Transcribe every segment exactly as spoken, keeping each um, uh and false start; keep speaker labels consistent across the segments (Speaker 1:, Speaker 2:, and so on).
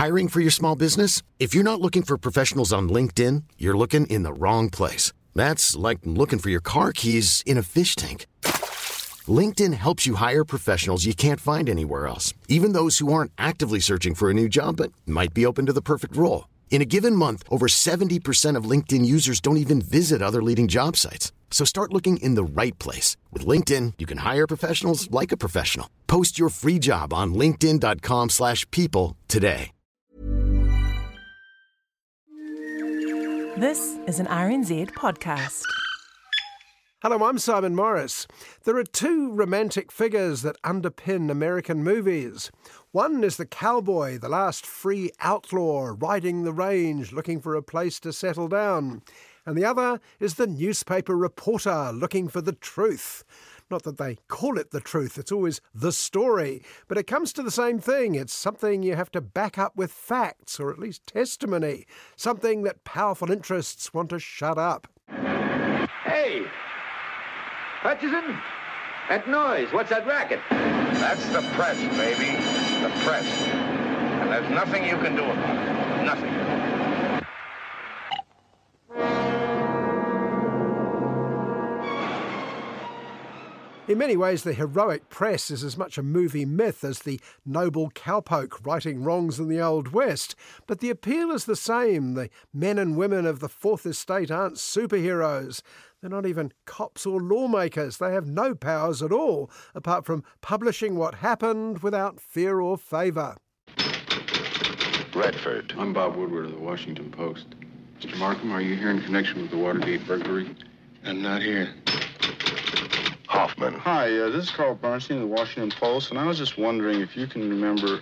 Speaker 1: Hiring for your small business? If you're not looking for professionals on LinkedIn, you're looking in the wrong place. That's like looking for your car keys in a fish tank. LinkedIn helps you hire professionals you can't find anywhere else, even those who aren't actively searching for a new job but might be open to the perfect role. In a given month, over seventy percent of LinkedIn users don't even visit other leading job sites. So start looking in the right place. With LinkedIn, you can hire professionals like a professional. Post your free job on linkedin.com slash people today.
Speaker 2: This is an R N Z podcast.
Speaker 3: Hello, I'm Simon Morris. There are two romantic figures that underpin American movies. One is the cowboy, the last free outlaw, riding the range, looking for a place to settle down. And the other is the newspaper reporter, looking for the truth. Not that they call it the truth, it's always the story. But it comes to the same thing. It's something you have to back up with facts, or at least testimony. Something that powerful interests want to shut up.
Speaker 4: Hey! Hutchison? That noise, what's that racket?
Speaker 5: That's the press, baby. The press. And there's nothing you can do about it. Nothing.
Speaker 3: In many ways, the heroic press is as much a movie myth as the noble cowpoke righting wrongs in the Old West. But the appeal is the same. The men and women of the Fourth Estate aren't superheroes. They're not even cops or lawmakers. They have no powers at all, apart from publishing what happened without fear or favour.
Speaker 5: Redford.
Speaker 6: I'm Bob Woodward of the Washington Post. Mister Markham, are you here in connection with the Watergate burglary?
Speaker 5: I'm not here. Hoffman.
Speaker 6: Hi, uh, this is Carl Bernstein of the Washington Post, and I was just wondering if you can remember...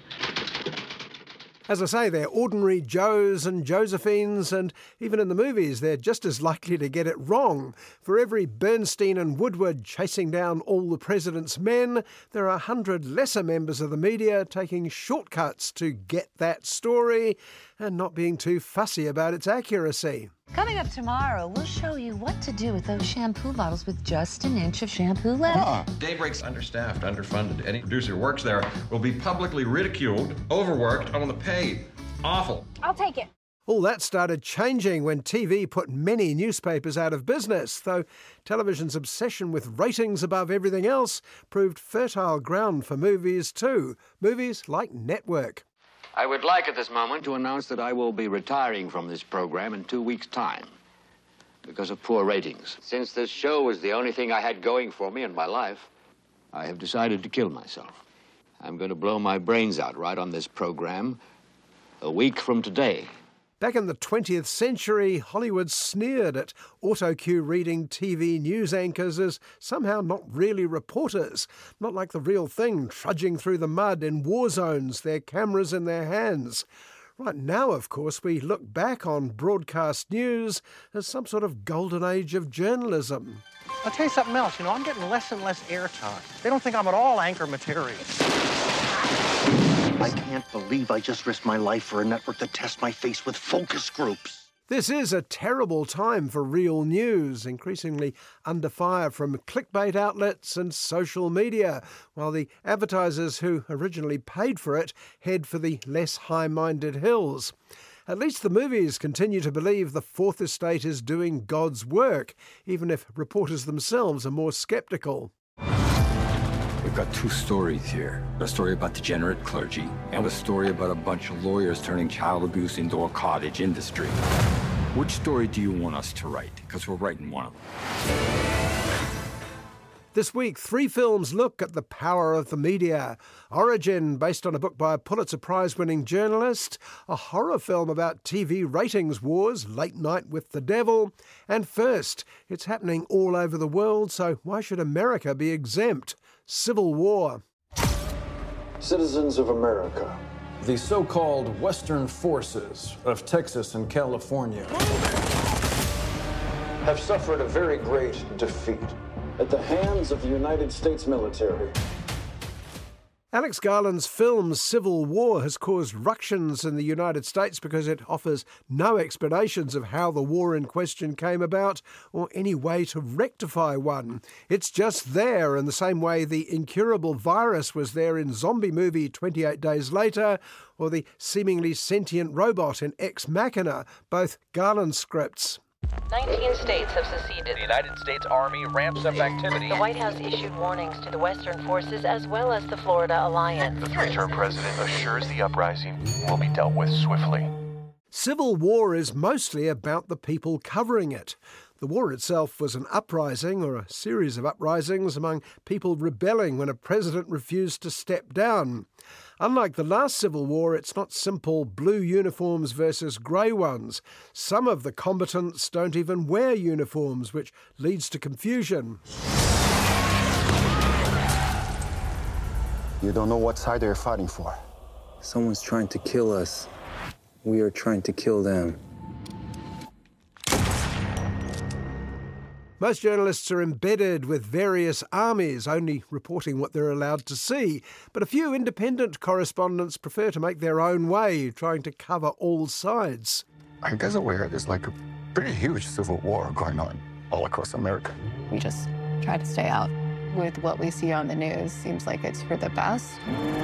Speaker 3: As I say, they're ordinary Joes and Josephines, and even in the movies, they're just as likely to get it wrong. For every Bernstein and Woodward chasing down all the president's men, there are a hundred lesser members of the media taking shortcuts to get that story and not being too fussy about its accuracy.
Speaker 7: Coming up tomorrow, we'll show you what to do with those shampoo bottles with just an inch of shampoo left.
Speaker 8: Ah. Daybreak's understaffed, underfunded. Any producer who works there will be publicly ridiculed, overworked, underpaid. Awful.
Speaker 9: I'll take it.
Speaker 3: All that started changing when T V put many newspapers out of business, though television's obsession with ratings above everything else proved fertile ground for movies too. Movies like Network.
Speaker 4: I would like at this moment to announce that I will be retiring from this program in two weeks' time because of poor ratings. Since this show was the only thing I had going for me in my life, I have decided to kill myself. I'm going to blow my brains out right on this program a week from today.
Speaker 3: Back in the twentieth century, Hollywood sneered at auto-cue reading T V news anchors as somehow not really reporters, not like the real thing, trudging through the mud in war zones, their cameras in their hands. Right now, of course, we look back on broadcast news as some sort of golden age of journalism.
Speaker 10: I'll tell you something else, you know, I'm getting less and less airtime. They don't think I'm at all anchor material.
Speaker 11: I can't believe I just risked my life for a network that tests my face with focus groups.
Speaker 3: This is a terrible time for real news, increasingly under fire from clickbait outlets and social media, while the advertisers who originally paid for it head for the less high-minded hills. At least the movies continue to believe the Fourth Estate is doing God's work, even if reporters themselves are more sceptical.
Speaker 12: We've got two stories here. A story about degenerate clergy, and a story about a bunch of lawyers turning child abuse into a cottage industry. Which story do you want us to write? Because we're writing one of them.
Speaker 3: This week, three films look at the power of the media. Origin, based on a book by a Pulitzer Prize-winning journalist. A horror film about T V ratings wars, Late Night with the Devil. And First, it's happening all over the world, so why should America be exempt? Civil War.
Speaker 13: Citizens of America, the so-called Western forces of Texas and California have suffered a very great defeat at the hands of the United States military.
Speaker 3: Alex Garland's film Civil War has caused ructions in the United States because it offers no explanations of how the war in question came about or any way to rectify one. It's just there in the same way the incurable virus was there in zombie movie twenty-eight days later or the seemingly sentient robot in Ex Machina, both Garland scripts.
Speaker 9: nineteen states have seceded.
Speaker 14: The United States Army ramps up activity.
Speaker 9: The White House issued warnings to the Western forces as well as the Florida Alliance.
Speaker 14: The three-term president assures the uprising will be dealt with swiftly.
Speaker 3: Civil War is mostly about the people covering it. The war itself was an uprising, or a series of uprisings, among people rebelling when a president refused to step down. Unlike the last Civil War, it's not simple blue uniforms versus grey ones. Some of the combatants don't even wear uniforms, which leads to confusion.
Speaker 15: You don't know what side they're fighting for.
Speaker 16: Someone's trying to kill us. We are trying to kill them.
Speaker 3: Most journalists are embedded with various armies, only reporting what they're allowed to see. But a few independent correspondents prefer to make their own way, trying to cover all sides.
Speaker 15: Are you guys aware there's like a pretty huge civil war going on all across America?
Speaker 17: We just try to stay out. With what we see on the news, seems like it's for the best.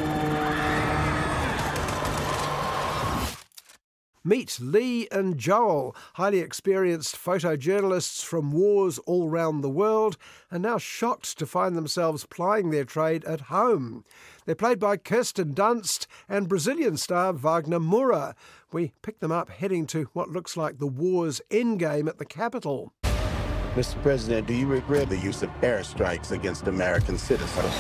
Speaker 3: Meet Lee and Joel, highly experienced photojournalists from wars all round the world, are now shocked to find themselves plying their trade at home. They're played by Kirsten Dunst and Brazilian star Wagner Moura. We pick them up heading to what looks like the war's endgame at the Capitol.
Speaker 18: Mister President, do you regret the use of airstrikes against American citizens?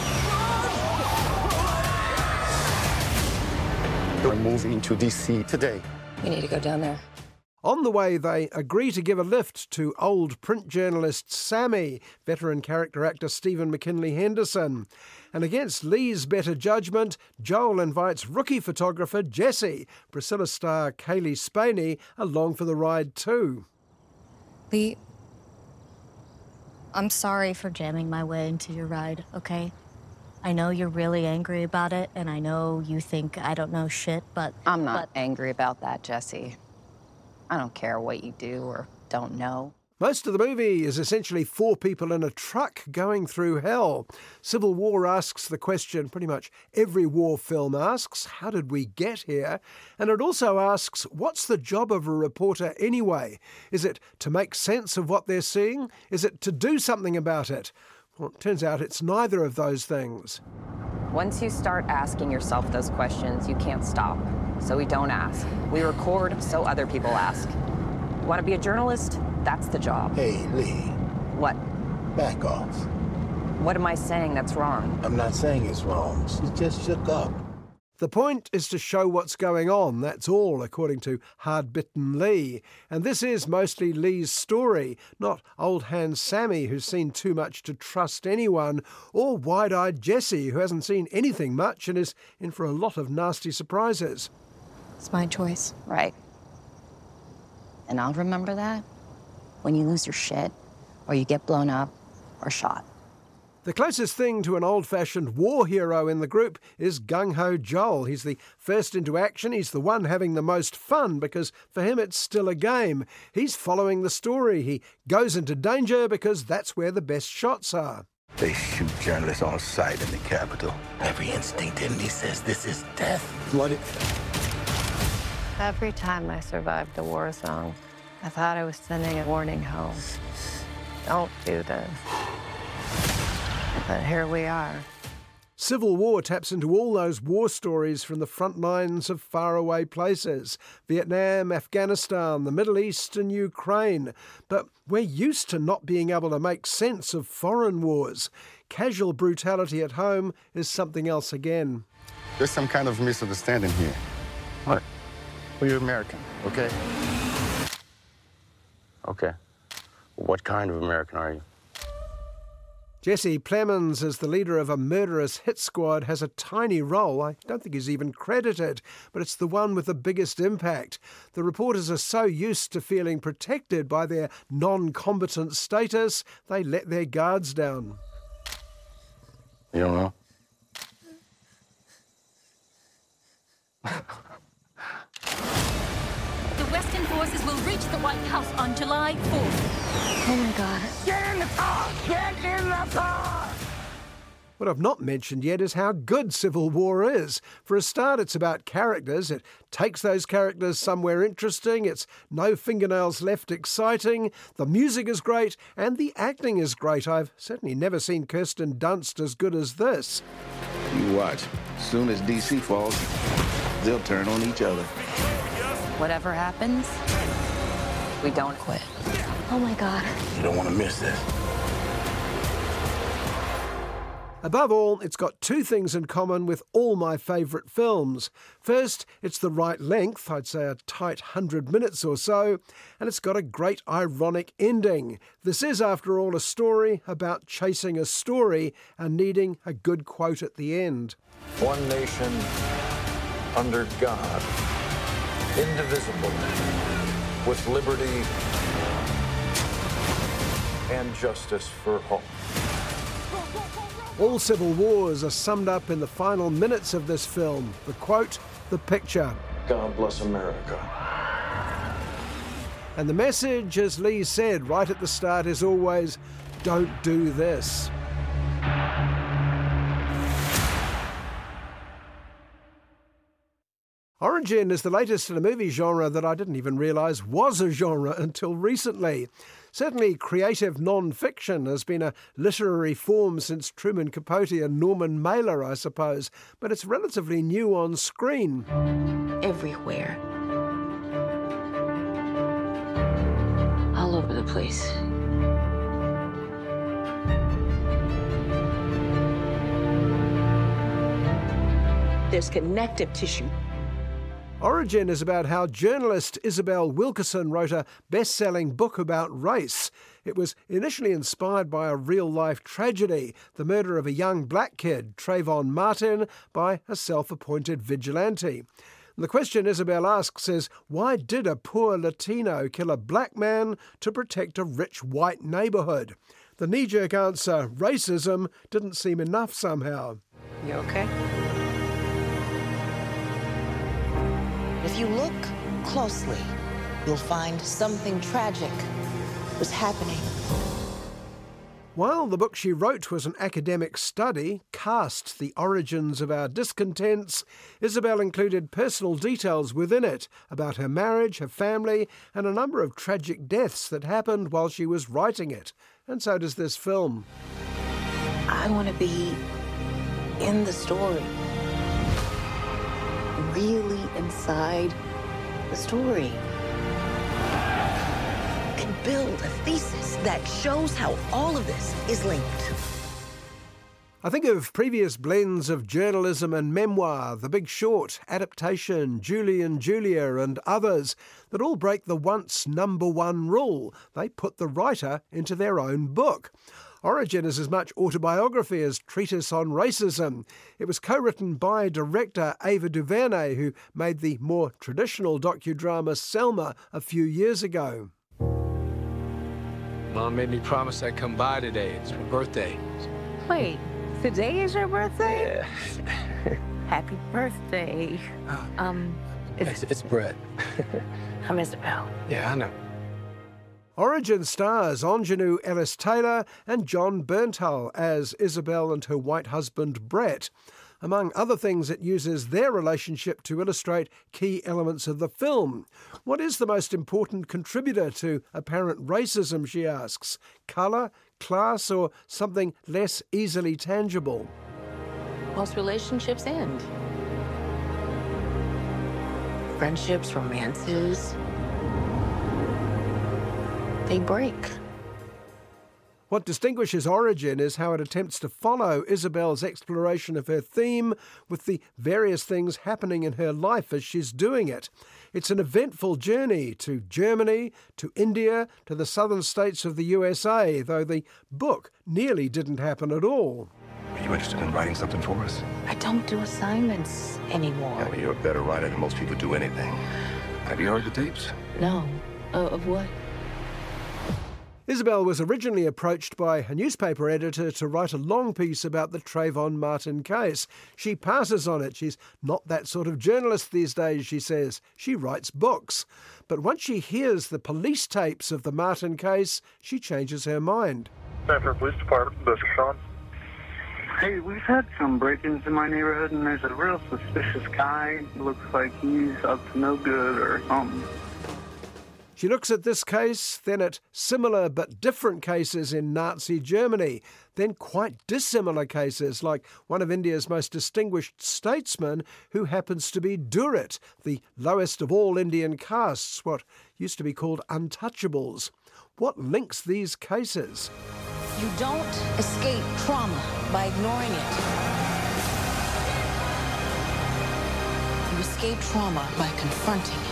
Speaker 15: We're moving to D C today.
Speaker 17: We need to go down there.
Speaker 3: On the way, they agree to give a lift to old print journalist Sammy, veteran character actor Stephen McKinley Henderson. And against Lee's better judgment, Joel invites rookie photographer Jesse, Priscilla star Kaylee Spaney, along for the ride too.
Speaker 19: Lee, I'm sorry for jamming my way into your ride, okay? I know you're really angry about it, and I know you think I don't know shit, but...
Speaker 17: I'm not
Speaker 19: but...
Speaker 17: angry about that, Jesse. I don't care what you do or don't know.
Speaker 3: Most of the movie is essentially four people in a truck going through hell. Civil War asks the question pretty much every war film asks, how did we get here? And it also asks, what's the job of a reporter anyway? Is it to make sense of what they're seeing? Is it to do something about it? Well, it turns out it's neither of those things.
Speaker 17: Once you start asking yourself those questions, you can't stop. So we don't ask. We record so other people ask. You want to be a journalist? That's the job.
Speaker 18: Hey, Lee.
Speaker 17: What?
Speaker 18: Back off.
Speaker 17: What am I saying that's wrong?
Speaker 18: I'm not saying it's wrong. She just shook up.
Speaker 3: The point is to show what's going on, that's all, according to Hard-Bitten Lee. And this is mostly Lee's story, not old hand Sammy, who's seen too much to trust anyone, or wide-eyed Jesse, who hasn't seen anything much and is in for a lot of nasty surprises.
Speaker 19: It's my choice.
Speaker 17: Right. And I'll remember that when you lose your shit, or you get blown up, or shot.
Speaker 3: The closest thing to an old-fashioned war hero in the group is Gung-Ho Joel. He's the first into action. He's the one having the most fun because for him it's still a game. He's following the story. He goes into danger because that's where the best shots are.
Speaker 18: They shoot journalists on sight in the Capitol. Every instinct in me says this is death. What it...
Speaker 17: Every time I survived the war zone, I thought I was sending a warning home. Don't do this. But here we are.
Speaker 3: Civil War taps into all those war stories from the front lines of faraway places. Vietnam, Afghanistan, the Middle East and Ukraine. But we're used to not being able to make sense of foreign wars. Casual brutality at home is something else again.
Speaker 15: There's some kind of misunderstanding here. What? Well, you're American, okay?
Speaker 18: Okay. What kind of American are you?
Speaker 3: Jesse Plemons, as the leader of a murderous hit squad, has a tiny role. I don't think he's even credited, but it's the one with the biggest impact. The reporters are so used to feeling protected by their non-combatant status, they let their guards down.
Speaker 18: You don't know?
Speaker 19: reach the White House on July fourth.
Speaker 7: Oh my God.
Speaker 18: Get in the car! Get in the car!
Speaker 3: What I've not mentioned yet is how good Civil War is. For a start, it's about characters. It takes those characters somewhere interesting. It's no fingernails left exciting. The music is great, and the acting is great. I've certainly never seen Kirsten Dunst as good as this.
Speaker 15: You watch. As soon as D C falls, they'll turn on each other.
Speaker 17: Whatever happens, we don't quit.
Speaker 7: Oh my God.
Speaker 18: You don't want to miss this.
Speaker 3: Above all, it's got two things in common with all my favourite films. First, it's the right length, I'd say a tight hundred minutes or so, and it's got a great ironic ending. This is, after all, a story about chasing a story and needing a good quote at the end.
Speaker 13: One nation under God, indivisible, with liberty and justice for all.
Speaker 3: All civil wars are summed up in the final minutes of this film. The quote, the picture.
Speaker 13: God bless America.
Speaker 3: And the message, as Lee said right at the start, is always, don't do this. Origin is the latest in a movie genre that I didn't even realise was a genre until recently. Certainly creative non-fiction has been a literary form since Truman Capote and Norman Mailer, I suppose, but it's relatively new on screen.
Speaker 7: Everywhere. All over the place.
Speaker 2: There's connective tissue.
Speaker 3: Origin is about how journalist Isabel Wilkerson wrote a best-selling book about race. It was initially inspired by a real-life tragedy, the murder of a young black kid, Trayvon Martin, by a self-appointed vigilante. And the question Isabel asks is, why did a poor Latino kill a black man to protect a rich white neighbourhood? The knee-jerk answer, racism, didn't seem enough somehow.
Speaker 7: You okay?
Speaker 20: If you look closely, you'll find something tragic was happening.
Speaker 3: While the book she wrote was an academic study, Cast, The Origins of Our Discontents, Isabel included personal details within it about her marriage, her family, and a number of tragic deaths that happened while she was writing it. And so does this film.
Speaker 20: I want to be in the story. Really inside the story. And build a thesis that shows how all of this is linked.
Speaker 3: I think of previous blends of journalism and memoir, The Big Short, Adaptation, Julie and Julia, and others that all break the once number one rule. They put the writer into their own book. Origin is as much autobiography as treatise on racism. It was co-written by director Ava DuVernay, who made the more traditional docudrama Selma a few years ago.
Speaker 21: Mom made me promise I'd come by today. It's my birthday.
Speaker 7: Wait, today is your birthday?
Speaker 21: Yeah.
Speaker 7: Happy birthday.
Speaker 21: Uh,
Speaker 7: um,
Speaker 21: it's, it's Brett.
Speaker 7: I'm Isabel.
Speaker 21: Yeah, I know.
Speaker 3: Origin stars Anjanou Ellis-Taylor and John Bernthal as Isabel and her white husband Brett. Among other things, it uses their relationship to illustrate key elements of the film. What is the most important contributor to apparent racism, she asks? Colour, class, or something less easily tangible?
Speaker 7: Most relationships end. Friendships, romances, they break.
Speaker 3: What distinguishes Origin is how it attempts to follow Isabel's exploration of her theme with the various things happening in her life as she's doing it. It's an eventful journey to Germany, to India, to the southern states of the U S A, though the book nearly didn't happen at all.
Speaker 18: Are you interested in writing something for us?
Speaker 7: I don't do assignments anymore.
Speaker 18: Yeah, well, you're a better writer than most people do anything. Have you heard the tapes?
Speaker 7: No. Uh, of what?
Speaker 3: Isabel was originally approached by a newspaper editor to write a long piece about the Trayvon Martin case. She passes on it. She's not that sort of journalist these days, she says. She writes books. But once she hears the police tapes of the Martin case, she changes her mind.
Speaker 1: Sanford Police Department, this is Sean.
Speaker 22: Hey, we've had some break-ins in my neighborhood, and there's a real suspicious guy. Looks like he's up to no good or something.
Speaker 3: She looks at this case, then at similar but different cases in Nazi Germany, then quite dissimilar cases like one of India's most distinguished statesmen who happens to be Durit, the lowest of all Indian castes, what used to be called untouchables. What links these cases?
Speaker 20: You don't escape trauma by ignoring it. You escape trauma by confronting it.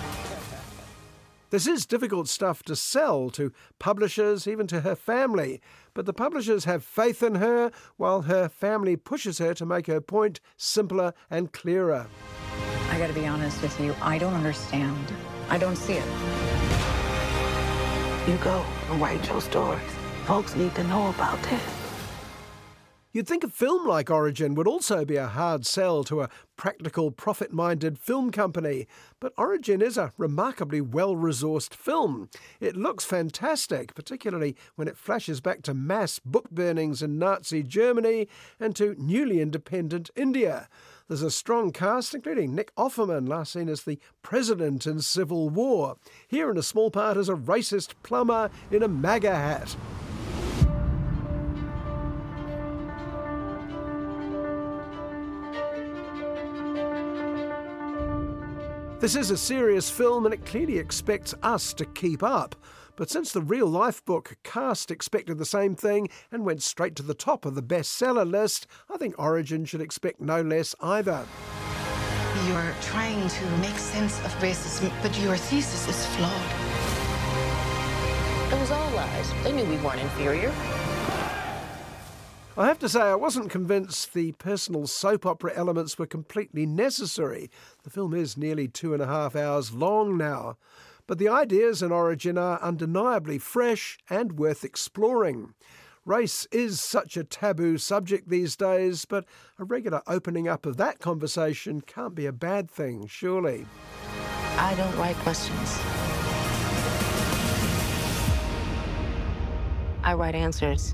Speaker 3: This is difficult stuff to sell to publishers, even to her family, but the publishers have faith in her while her family pushes her to make her point simpler and clearer.
Speaker 17: I gotta be honest with you, I don't understand. I don't see it.
Speaker 20: You go and write your stories. Folks need to know about this.
Speaker 3: You'd think a film like Origin would also be a hard sell to a practical, profit-minded film company, but Origin is a remarkably well-resourced film. It looks fantastic, particularly when it flashes back to mass book burnings in Nazi Germany and to newly independent India. There's a strong cast, including Nick Offerman, last seen as the president in Civil War. Here in a small part as a racist plumber in a MAGA hat. This is a serious film and it clearly expects us to keep up. But since the real-life book cast expected the same thing and went straight to the top of the bestseller list, I think Origin should expect no less either.
Speaker 20: You're trying to make sense of racism, but your thesis is flawed.
Speaker 2: It was all lies. They knew we weren't inferior.
Speaker 3: I have to say I wasn't convinced the personal soap opera elements were completely necessary. The film is nearly two and a half hours long now. But the ideas in Origin are undeniably fresh and worth exploring. Race is such a taboo subject these days, but a regular opening up of that conversation can't be a bad thing, surely.
Speaker 20: I don't write questions. I write answers.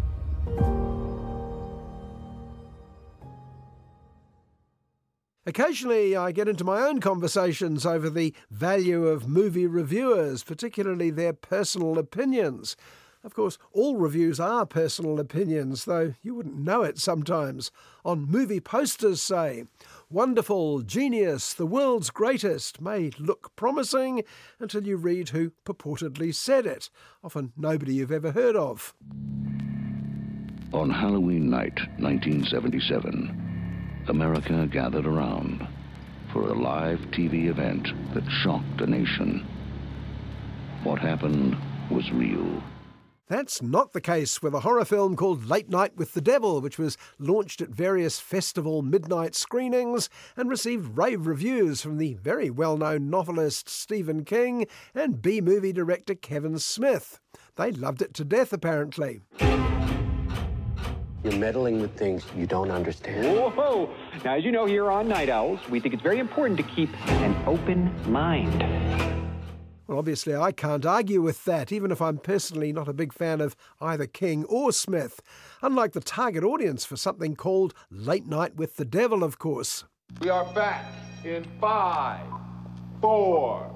Speaker 3: Occasionally I get into my own conversations over the value of movie reviewers, particularly their personal opinions. Of course, all reviews are personal opinions, though you wouldn't know it sometimes. On movie posters, say, wonderful, genius, the world's greatest, may look promising until you read who purportedly said it, often nobody you've ever heard of.
Speaker 23: On Halloween night, nineteen seventy-seven, America gathered around for a live T V event that shocked a nation. What happened was real.
Speaker 3: That's not the case with a horror film called Late Night with the Devil, which was launched at various festival midnight screenings and received rave reviews from the very well-known novelist Stephen King and B-movie director Kevin Smith. They loved it to death, apparently.
Speaker 24: You're meddling with things you don't understand.
Speaker 25: Whoa! Now, as you know, here on Night Owls, we think it's very important to keep an open mind.
Speaker 3: Well, obviously, I can't argue with that, even if I'm personally not a big fan of either King or Smith. Unlike the target audience for something called Late Night with the Devil, of course.
Speaker 26: We are back in five, four.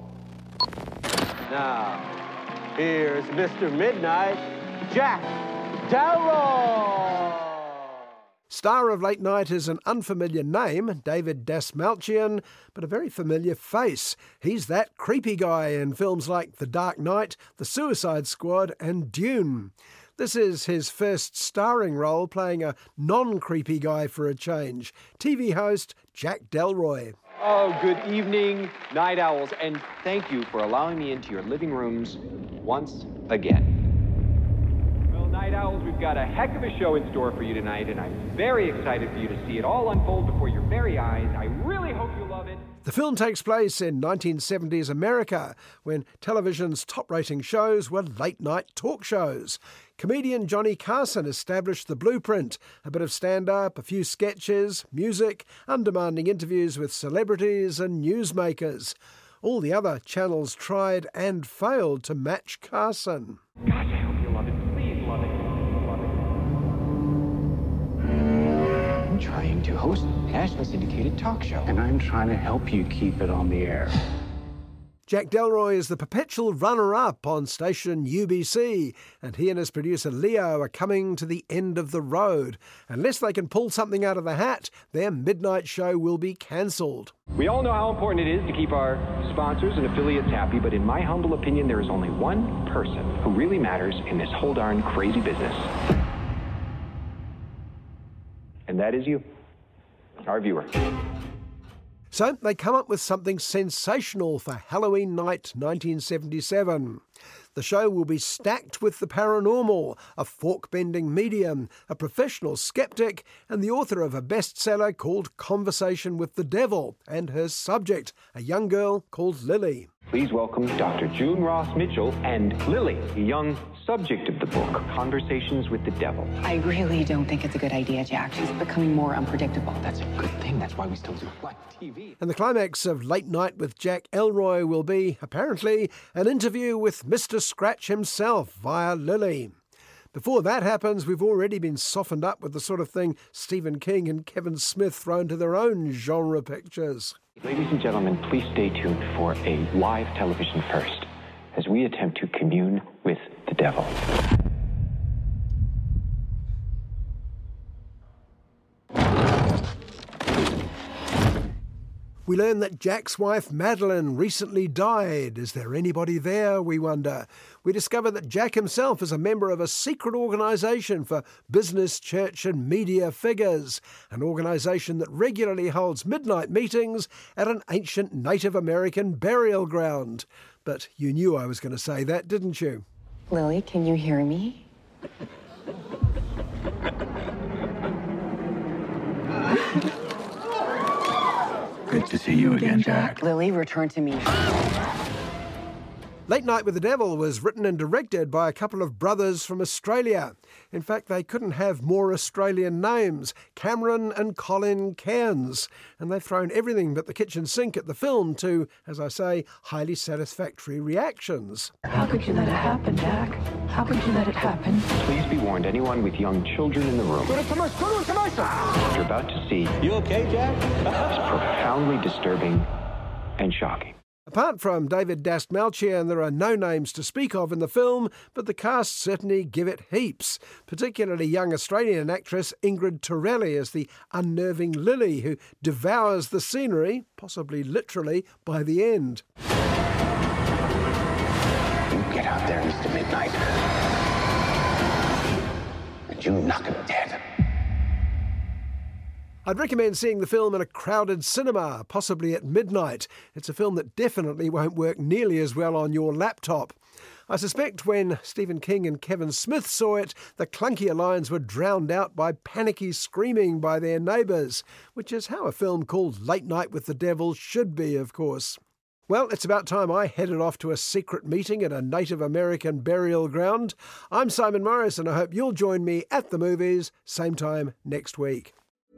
Speaker 27: Now, here's Mister Midnight, Jack Delroy.
Speaker 3: Star of Late Night is an unfamiliar name, David Dastmalchian, but a very familiar face. He's that creepy guy in films like The Dark Knight, The Suicide Squad and Dune. This is his first starring role, playing a non-creepy guy for a change. T V host Jack Delroy.
Speaker 25: Oh, good evening, Night Owls, and thank you for allowing me into your living rooms once again. Well, Night Night Owls, we've got a heck of a show in store for you tonight, and I'm very excited for you to see it all unfold before your very eyes. I really hope you love it.
Speaker 3: The film takes place in nineteen seventies America, when television's top-rating shows were late-night talk shows. Comedian Johnny Carson established the blueprint: a bit of stand-up, a few sketches, music, undemanding interviews with celebrities and newsmakers. All the other channels tried and failed to match Carson.
Speaker 25: Gosh, I hope you love it. Please love it. Love it.
Speaker 24: I'm trying to host a nationally syndicated talk show, and I'm trying to help you keep it on the air.
Speaker 3: Jack Delroy is the perpetual runner-up on station U B C, and he and his producer Leo are coming to the end of the road. Unless they can pull something out of the hat, their midnight show will be cancelled.
Speaker 25: We all know how important it is to keep our sponsors and affiliates happy, but in my humble opinion, there is only one person who really matters in this whole darn crazy business. And that is you, our viewer.
Speaker 3: So they come up with something sensational for Halloween night nineteen seventy-seven. The show will be stacked with the paranormal, a fork-bending medium, a professional skeptic, and the author of a bestseller called Conversation with the Devil, and her subject, a young girl called Lily.
Speaker 25: Please welcome Doctor June Ross Mitchell and Lily, the young subject of the book, Conversations with the Devil.
Speaker 4: I really don't think it's a good idea, Jack. She's becoming more unpredictable.
Speaker 24: That's a good thing. That's why we still do live T V.
Speaker 3: And the climax of Late Night with Jack Elroy will be, apparently, an interview with Mister Scratch himself via Lily. Before that happens, we've already been softened up with the sort of thing Stephen King and Kevin Smith throw into their own genre pictures.
Speaker 25: Ladies and gentlemen, please stay tuned for a live television first as we attempt to commune with the devil.
Speaker 3: We learn that Jack's wife, Madeline, recently died. Is there anybody there, we wonder? We discover that Jack himself is a member of a secret organisation for business, church and media figures, an organisation that regularly holds midnight meetings at an ancient Native American burial ground. But you knew I was going to say that, didn't you?
Speaker 4: Lily, can you hear me?
Speaker 18: Good to see you again, Jack.
Speaker 4: Lily, return to me.
Speaker 3: Late Night with the Devil was written and directed by a couple of brothers from Australia. In fact, they couldn't have more Australian names, Cameron and Colin Cairns. And they've thrown everything but the kitchen sink at the film to, as I say, highly satisfactory reactions.
Speaker 4: How could you let it happen, Jack? How could you let it happen?
Speaker 25: Please be warned, anyone with young children in the room. What you're about to see.
Speaker 27: You okay, Jack?
Speaker 25: is profoundly disturbing and shocking.
Speaker 3: Apart from David Dastmalchian, there are no names to speak of in the film, but the cast certainly give it heaps, particularly young Australian actress Ingrid Torelli as the unnerving Lily, who devours the scenery, possibly literally, by the end.
Speaker 24: You get out there, Mister Midnight, and you knock him dead.
Speaker 3: I'd recommend seeing the film in a crowded cinema, possibly at midnight. It's a film that definitely won't work nearly as well on your laptop. I suspect when Stephen King and Kevin Smith saw it, the clunkier lines were drowned out by panicky screaming by their neighbours, which is how a film called Late Night with the Devil should be, of course. Well, it's about time I headed off to a secret meeting at a Native American burial ground. I'm Simon Morris, and I hope you'll join me at the movies, same time next week.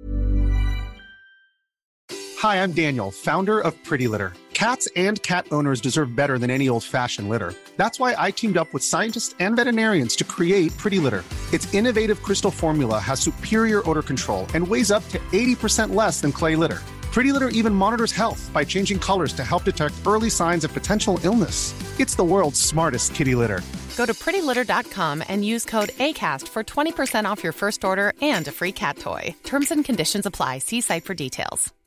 Speaker 5: Hi, I'm Daniel, founder of Pretty Litter. Cats and cat owners deserve better than any old-fashioned litter. That's why I teamed up with scientists and veterinarians to create Pretty Litter. Its innovative crystal formula has superior odor control and weighs up to eighty percent less than clay litter. Pretty Litter even monitors health by changing colors to help detect early signs of potential illness. It's the world's smartest kitty litter.
Speaker 6: Go to pretty litter dot com and use code ACAST for twenty percent off your first order and a free cat toy. Terms and conditions apply. See site for details.